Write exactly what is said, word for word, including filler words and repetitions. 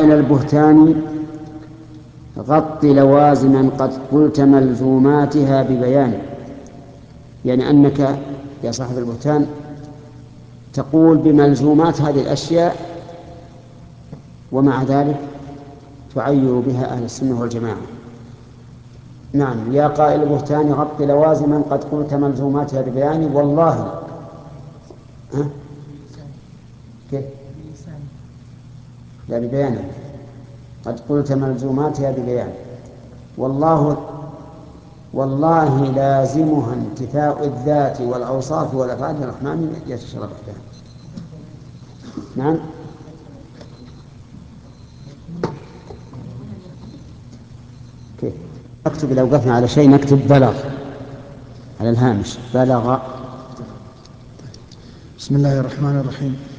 قائل البهتان غط لوازما قد قلت ملزوماتها ببيان. يعني أنك يا صاحب البهتان تقول بملزومات هذه الأشياء ومع ذلك تعير بها أهل السنة والجماعة. نعم، يا قائل البهتان غط لوازما قد قلت ملزوماتها ببيان والله. ها؟ كيف؟ لا، ببيان. قد قلت ملزوماتها ببيان والله والله لازمها انتفاء الذات والأوصاف والأفعال الرحمن يتشرف بها. نعم. كيف نكتب إذا وقفنا على شيء نكتب بلغ على الهامش، بلغ. بسم الله الرحمن الرحيم.